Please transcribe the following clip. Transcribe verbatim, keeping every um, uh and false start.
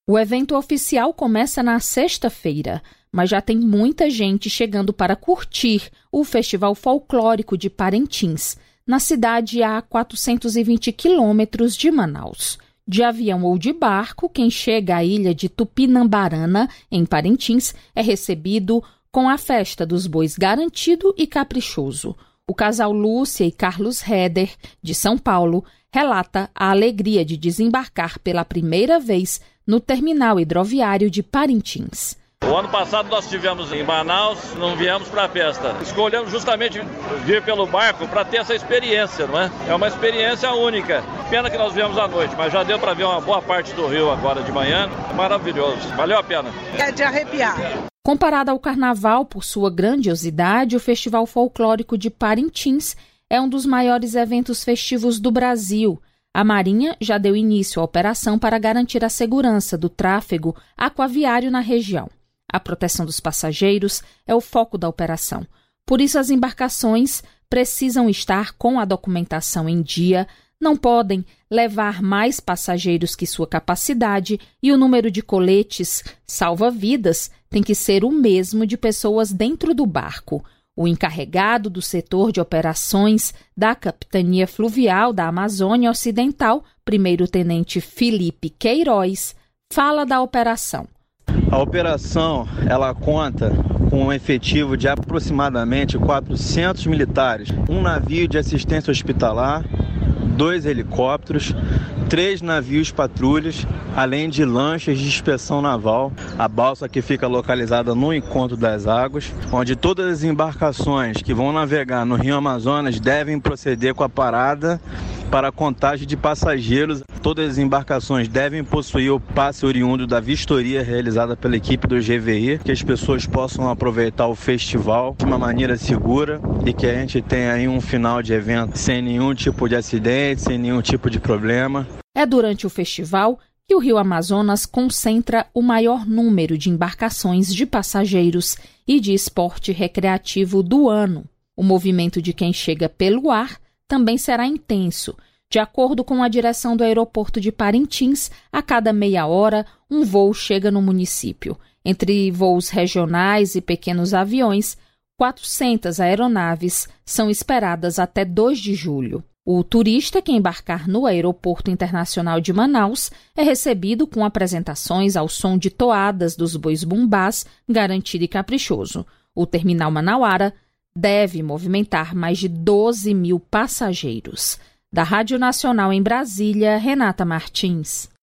O evento oficial começa na sexta-feira, mas já tem muita gente chegando para curtir o Festival Folclórico de Parintins, na cidade a quatrocentos e vinte quilômetros de Manaus. De avião ou de barco, quem chega à ilha de Tupinambarana, em Parintins, é recebido com a festa dos bois garantido e caprichoso. O casal Lúcia e Carlos Heder, de São Paulo, relata a alegria de desembarcar pela primeira vez no terminal hidroviário de Parintins. O ano passado nós estivemos em Manaus, não viemos para a festa. Escolhemos justamente vir pelo barco para ter essa experiência, não é? É uma experiência única. Pena que nós viemos à noite, mas já deu para ver uma boa parte do rio agora de manhã. Maravilhoso, valeu a pena. É de arrepiar. Comparado ao carnaval por sua grandiosidade, o Festival Folclórico de Parintins é um dos maiores eventos festivos do Brasil. A Marinha já deu início à operação para garantir a segurança do tráfego aquaviário na região. A proteção dos passageiros é o foco da operação. Por isso, as embarcações precisam estar com a documentação em dia, não podem levar mais passageiros que sua capacidade e o número de coletes salva-vidas tem que ser o mesmo de pessoas dentro do barco. O encarregado do setor de operações da Capitania Fluvial da Amazônia Ocidental, primeiro-tenente Felipe Queiroz, fala da operação. A operação ela conta com um efetivo de aproximadamente quatrocentos militares, um navio de assistência hospitalar, dois helicópteros, três navios patrulhas, além de lanchas de inspeção naval, a balsa que fica localizada no encontro das águas, onde todas as embarcações que vão navegar no Rio Amazonas devem proceder com a parada para a contagem de passageiros. Todas as embarcações devem possuir o passe oriundo da vistoria realizada pela equipe do G V I, que as pessoas possam aproveitar o festival de uma maneira segura e que a gente tenha aí um final de evento sem nenhum tipo de acidente, sem nenhum tipo de problema. É durante o festival que o Rio Amazonas concentra o maior número de embarcações de passageiros e de esporte recreativo do ano. O movimento de quem chega pelo ar também será intenso. De acordo com a direção do aeroporto de Parintins, a cada meia hora um voo chega no município. Entre voos regionais e pequenos aviões, quatrocentas aeronaves são esperadas até dois de julho. O turista que embarcar no Aeroporto Internacional de Manaus é recebido com apresentações ao som de toadas dos bois bumbás, garantido e caprichoso. O terminal manauara deve movimentar mais de doze mil passageiros. Da Rádio Nacional em Brasília, Renata Martins.